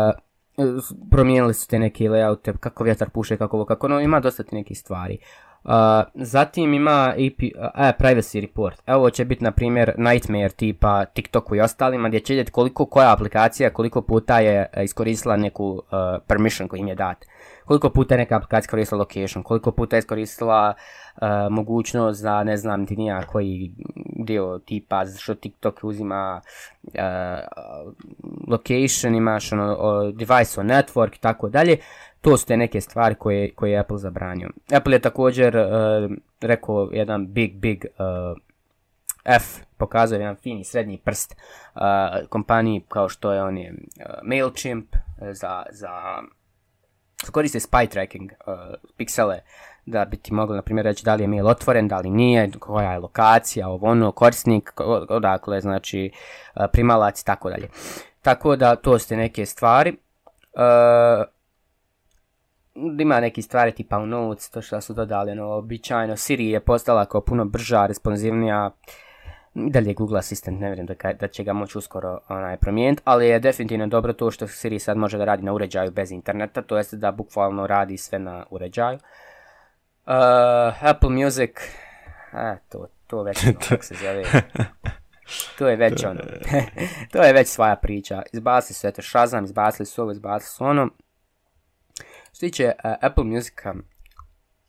promijenili su te neke layoute, kako vjetar puše, kako ovo, kako ono, ima dosta ti nekih stvari. Uh, zatim ima A P, uh, privacy report. Evo će biti na primjer nightmare tipa TikToku i ostalima gdje će vidjeti koliko koja aplikacija koliko puta je iskoristila neku uh, permission koji im je dat. Koliko puta je neka aplikacija iskoristila location, koliko puta je iskoristila uh, mogućnost za ne znam ti nija koji dio tipa što TikTok uzima uh, location, imaš ono, uh, device on network i tako dalje. To su te neke stvari koje, koje je Apple zabranio. Apple je također uh, rekao jedan big, big uh, F, pokazao jedan fini srednji prst uh, kompaniji kao što je on je uh, MailChimp za, za koriste spy tracking uh, piksele da bi ti mogli na primjer reći da li je mail otvoren, da li nije, koja je lokacija, ovo ono, korisnik, odakle, znači uh, primalac i tako dalje. Tako da to su te neke stvari. Uh, Ima neki stvari tipa u Notes, to što su dodali, ono, običajno Siri je postala kao puno brža, responsivnija, dalje Google Assistant, ne vjerujem da, da će ga moći uskoro onaj, promijeniti, ali je definitivno dobro to što Siri sad može da radi na uređaju bez interneta, to jest da bukvalno radi sve na uređaju. Uh, Apple Music, a, to, to već ono, kako se zove, to je već ono, to je već svoja priča, izbacili su eto Shazam, izbacili su ovo, izbacili su ono. Što tiče uh, Apple Musica,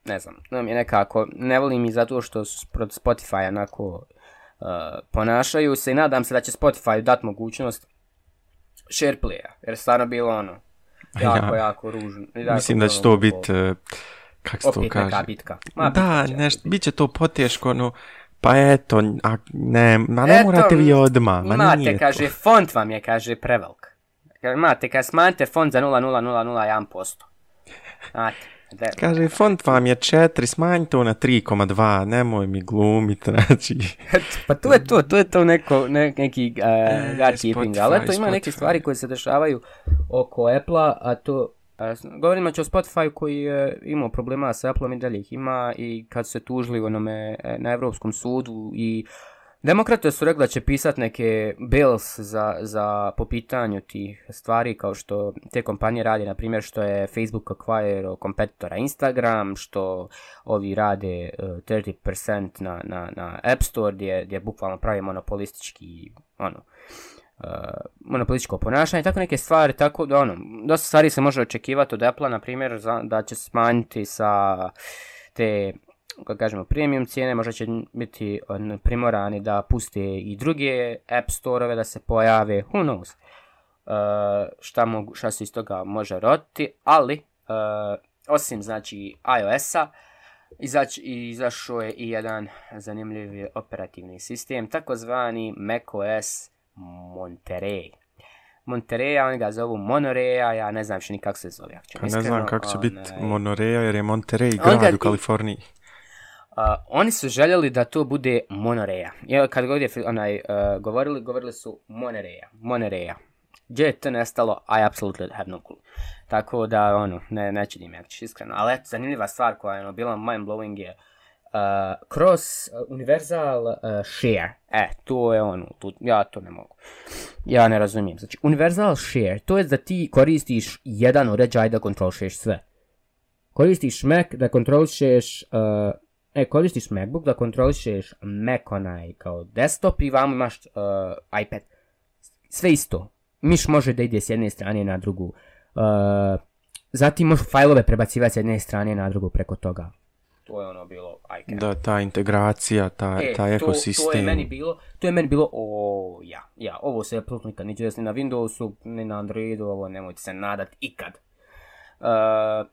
ne znam, nam je nekako, ne volim i zato što su protiv Spotify onako uh, ponašaju se i nadam se da će Spotify dati mogućnost share playa, jer stvarno bilo ono, jako, ja. jako ružno. Jako Mislim da će to biti, uh, kako se to kaže? Opet neka bitka. Ma, da, bitka nešto, bit će to poteško, no, pa eto, a, ne, ma ne eto, morate vi odmah, ma imate, nije kaže, to. font vam je, kaže, prevelik. Imate, kaže, smanjite font za nula zarez nula nula jedan posto. Znate. De, kaže, font vam je četiri, smanj to na tri zarez dva, nemoj mi glumiti, znači. Pa to je to, to je to neko, ne, neki uh, gatekeeping, ali eto ima neke stvari koje se dešavaju oko Apple-a, a to, uh, govorimo će o Spotify koji je imao problema sa Apple-om i dalje ih ima i kad se tužili onome na Evropskom sudu i demokrate su rekli da će pisati neke bills za, za po pitanju tih stvari kao što te kompanije radi, na primjer što je Facebook acquire kompetitora Instagram, što ovi rade uh, trideset posto na, na, na App Store gdje, gdje bukvalno pravi monopolistički ono, uh, monopolističko ponašanje, tako neke stvari, tako da ono, dosta stvari se može očekivati od Apple-a, na primjer za, da će smanjiti sa te kako kažemo premium cijene, možda će biti primorani da puste i druge app store-ove da se pojave, who knows, uh, šta, mogu, šta se iz toga može roditi, ali uh, osim znači iOS-a izač, izašao je i jedan zanimljiv operativni sistem, takozvani macOS Monterey. Monterey, oni ga zovu Monoreja, ja ne znam više ni kako se zove. Ja ne znam kako će biti Monoreja jer je Monterey grad u Kaliforniji. Uh, oni su željeli da to bude monoreja. I kad god je onaj, uh, govorili, govorili su monoreja. Monoreja. Gdje je to nestalo? I absolutely have no clue. Tako da, ono, ne, neće dim ja iskreno. Ali eto, zanimljiva stvar koja je ono, bila mind-blowing je uh, cross uh, universal uh, share. E, to je ono, tu, ja to ne mogu. Ja ne razumijem. Znači, universal share, to je da ti koristiš jedan uređaj da kontrolišeš sve. Koristiš Mac da kontrolišeš uh, E, koristiš MacBook da kontrolišeš Mac onaj kao desktop i vam imaš uh, iPad. Sve isto. Miš može da ide s jedne strane na drugu. Uh, zatim možeš fajlove prebacivati s jedne strane na drugu preko toga. To je ono bilo iCal. Da, ta integracija, ta, e, ta ekosistem. To, to je meni bilo, to je meni bilo, o, ja, ja, ovo se apsolutno nikad neće desiti na Windowsu, ni na Androidu, ovo nemojte se nadat ikad. Uh,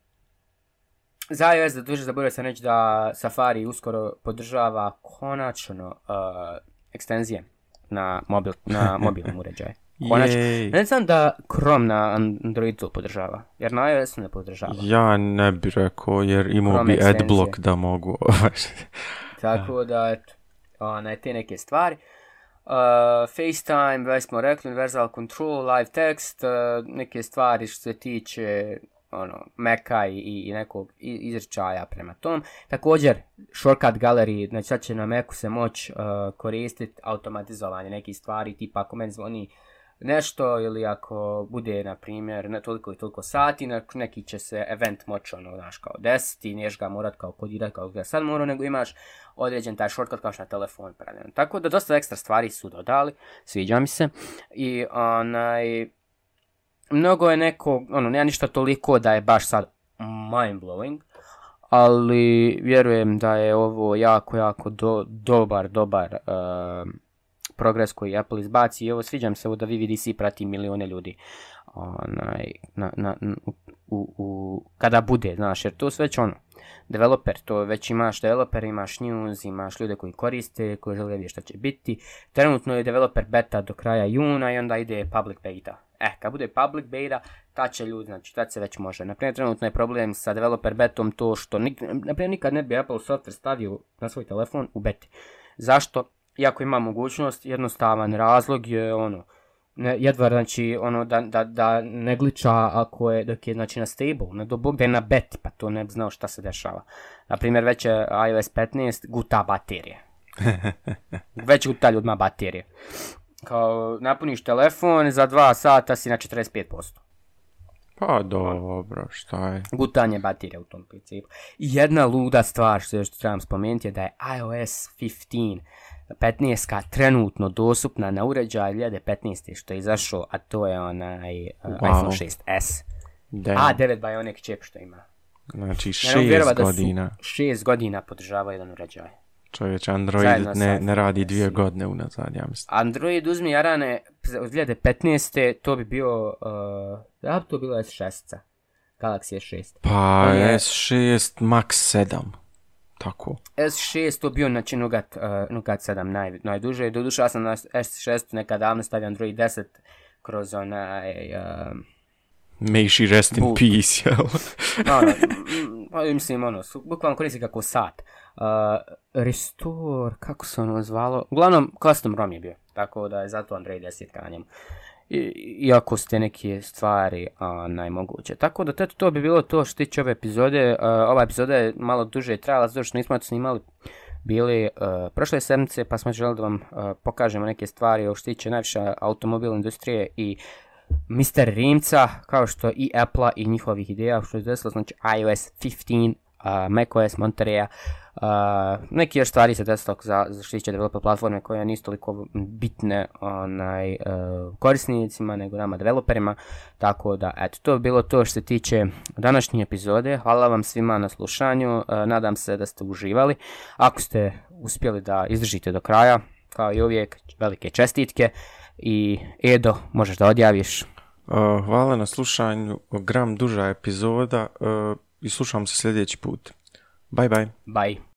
Za iOS da duže zaboravio sam reći da Safari uskoro podržava konačno uh, ekstenzije na, mobil, na mobilnom uređaju. Konačno. Ne znam da Chrome na Androidu podržava, jer na iOS ne podržava. Ja ne bih rekao, jer imao Chrome bi ekstenzije. Adblock da mogu. Tako da, eto, one, te neke stvari. Uh, FaceTime, već smo rekli, Universal Control, Live Text, uh, neke stvari što se tiče ono, Maca i, i nekog izričaja prema tom. Također, shortcut gallery, znači sad će na Macu se moći uh, koristiti automatizovanje nekih stvari, tipa ako meni zvoni nešto ili ako bude, na primjer, na toliko i toliko sati, neki će se event moći, ono, znaš, kao desiti, niješ ga morat kao kodirati kao ga sad mora, nego imaš određen taj shortcut kao što na telefon pravljeno. Tako da dosta ekstra stvari su dodali, sviđa mi se. I onaj, mnogo je neko, ono, nema ništa toliko da je baš sad mind blowing, ali vjerujem da je ovo jako, jako do, dobar, dobar uh, progres koji Apple izbaci i ovo sviđam se da V V D C prati milione ljudi onaj, na, na, u, u, u, kada bude, znaš, jer to sve već ono, developer, to već imaš developer, imaš news, imaš ljude koji koriste, koji žele vidjeti šta će biti. Trenutno je developer beta do kraja juna i onda ide public beta. E, kad bude public beta, tad će ljudi, znači tad se već može. Naprimjer, trenutno je problem sa developer betom to što, nik, naprimjer, nikad ne bi Apple software stavio na svoj telefon u beti. Zašto? Iako ima mogućnost, jednostavan razlog je ono, ne, jedva znači ono da, da, da ne gliča ako je, dok je znači na stable, ne do bog da je na beti, pa to ne bi znao šta se dešava. Naprimjer, već je iOS petnaest guta baterije. Već guta ljudima baterije. Kao napuniš telefon, za dva sata si na četrdeset pet posto. Pa dobro, šta je? Gutanje baterije u tom principu. I jedna luda stvar što još trebam spomenuti je da je iOS petnaest petnaestka trenutno dostupna na uređaju dva hiljade petnaeste što je izašao, a to je onaj uh, wow. iPhone šest es. Damn. A devet Bionic čip što ima. Znači Ne mogu vjerovat šest da su godina. šest godina podržava jedan uređaj. Čovječ, Android Zajedno ne, sa ne radi dvije iOS-om. godine unazad, ja mislim. Android uzmi Jarane od dvije hiljade petnaeste. To bi bio, uh, da bi to bilo es šest. Galaxy es šest. Pa On je- es šest Max sedam. Tako. es šest to bio, znači Nougat, uh, Nougat sedam naj, najduže. Doduše ja sam na es šest nekad davno stavio Android deset kroz onaj... Uh, May she rest in Bu- peace, jel? ono, m, pa mislim, ono, su, bukvalno koristi kako sat. Uh, Restore, kako se ono zvalo? Uglavnom, custom ROM je bio, tako da je zato Android deset na njemu. I, iako ste neke stvari a, najmoguće. Tako da to, to bi bilo to što tiče ove epizode. Uh, ova epizoda je malo duže trajala, zato što nismo to snimali bili uh, prošle sedmice, pa smo želeli da vam uh, pokažemo neke stvari o što tiče najviše automobil industrije i mister Rimca, kao što i Apple-a i njihovih ideja, što je desilo, znači iOS petnaest, uh, macOS, Monterey, uh, neki još stvari se desilo za, za što tiče developer platforme koje nisu toliko bitne onaj, uh, korisnicima, nego nama developerima, tako da, eto, to je bilo to što se tiče današnje epizode. Hvala vam svima na slušanju, uh, nadam se da ste uživali. Ako ste uspjeli da izdržite do kraja, kao i uvijek, velike čestitke. I Edo, možeš da odjaviš. Uh, hvala na slušanju. Gram duža epizoda uh, i slušamo se sljedeći put. Bye bye. Bye.